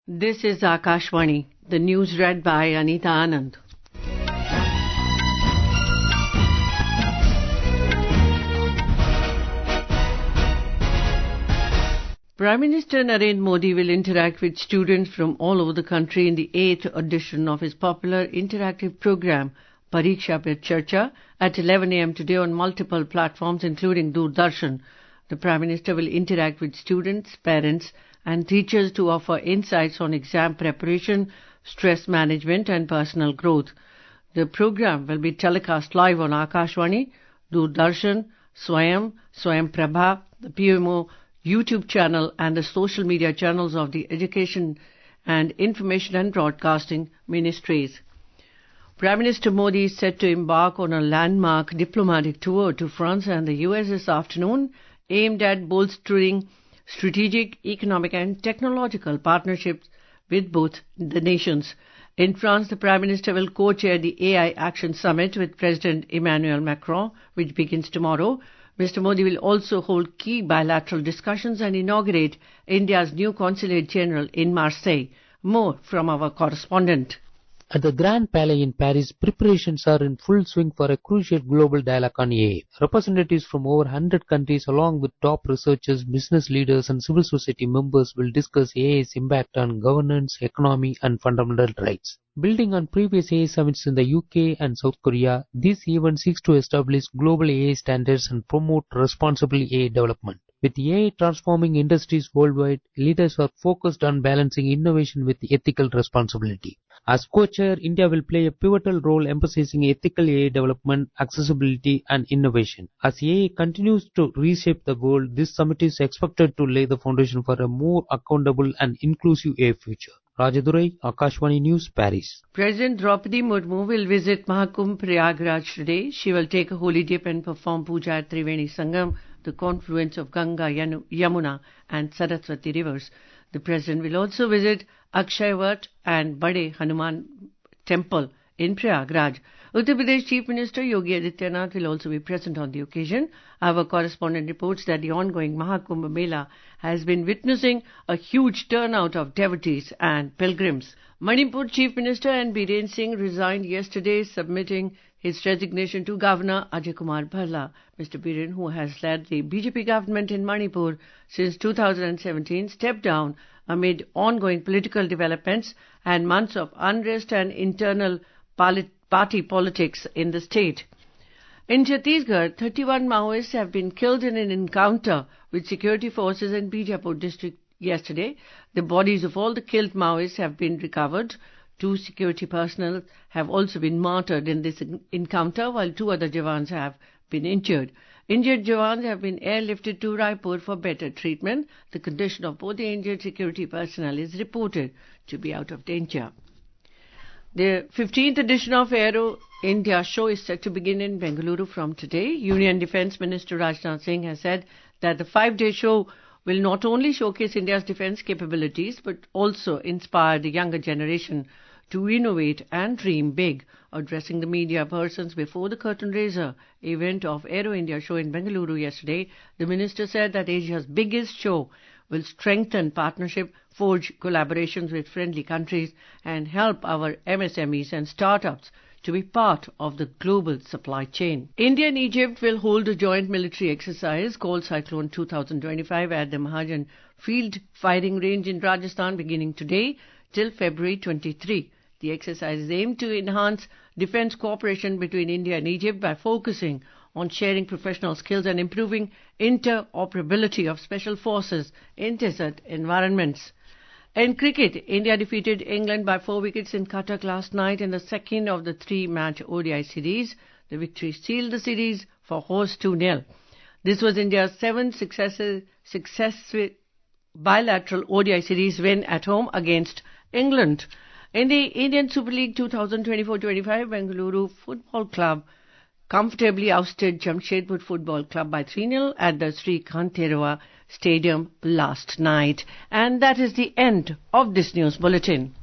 This is Akashvani, the news read by Anita Anand. Prime Minister Narendra Modi will interact with students from all over the country in the 8th edition of his popular interactive program, Pariksha Pe Charcha, at 11 a.m. today on multiple platforms including Doordarshan. The Prime Minister will interact with students, parents and teachers to offer insights on exam preparation, stress management and personal growth. The program will be telecast live on Akashvani, Doordarshan, Swayam Prabha, the PMO YouTube channel and the social media channels of the Education and Information and Broadcasting Ministries. Prime Minister Modi is set to embark on a landmark diplomatic tour to France and the US this afternoon, aimed at bolstering strategic, economic and technological partnerships with both the nations. In France, the Prime Minister will co-chair the AI Action Summit with President Emmanuel Macron, which begins tomorrow. Mr. Modi will also hold key bilateral discussions and inaugurate India's new Consulate General in Marseille. More from our correspondent. At the Grand Palais in Paris, preparations are in full swing for a crucial global dialogue on AI. Representatives from over 100 countries along with top researchers, business leaders and civil society members will discuss AI's impact on governance, economy and fundamental rights. Building on previous AI summits in the UK and South Korea, this event seeks to establish global AI standards and promote responsible AI development. With AI transforming industries worldwide, leaders are focused on balancing innovation with ethical responsibility. As co-chair, India will play a pivotal role emphasizing ethical AI development, accessibility and innovation. As AI continues to reshape the world, this summit is expected to lay the foundation for a more accountable and inclusive AI future. Rajadurai, Akashvani News, Paris. President Draupadi Murmu will visit Mahakumbh Prayagraj today. She will take a holy dip and perform puja at Triveni Sangam, the confluence of Ganga, Yamuna and Saraswati rivers. The President will also visit Akshayvat and Bade Hanuman Temple in Prayagraj. Uttar Pradesh Chief Minister Yogi Adityanath will also be present on the occasion. Our correspondent reports that the ongoing Mahakumbh Mela has been witnessing a huge turnout of devotees and pilgrims. Manipur Chief Minister N. Biren Singh resigned yesterday, submitting his resignation to Governor Ajay Kumar Bhalla. Mr. Biren, who has led the BJP government in Manipur since 2017, stepped down amid ongoing political developments and months of unrest and internal party politics in the state. In Chhattisgarh, 31 Maoists have been killed in an encounter with security forces in Bijapur district yesterday. The bodies of all the killed Maoists have been recovered. 2 security personnel have also been martyred in this encounter, while 2 other Jawans have been injured. Injured Jawans have been airlifted to Raipur for better treatment. The condition of both the injured security personnel is reported to be out of danger. The 15th edition of Aero India show is set to begin in Bengaluru from today. Union Defence Minister Rajnath Singh has said that the 5-day show will not only showcase India's defence capabilities but also inspire the younger generation to innovate and dream big. Addressing the media persons before the curtain raiser event of Aero India show in Bengaluru yesterday, the minister said that Asia's biggest show will strengthen partnership, forge collaborations with friendly countries and help our MSMEs and startups to be part of the global supply chain. India and Egypt will hold a joint military exercise called Cyclone 2025 at the Mahajan Field Firing Range in Rajasthan beginning today till February 23. The exercise is aimed to enhance defence cooperation between India and Egypt by focusing on sharing professional skills and improving interoperability of special forces in desert environments. In cricket, India defeated England by 4 wickets in Cuttack last night in the second of the 3-match ODI series. The victory sealed the series for Horse 2-0. This was India's 7th successive bilateral ODI series win at home against England. In the Indian Super League 2024-25, Bengaluru Football Club comfortably ousted Jamshedpur Football Club by 3-0 at the Sri Kanterawa Stadium last night. And that is the end of this news bulletin.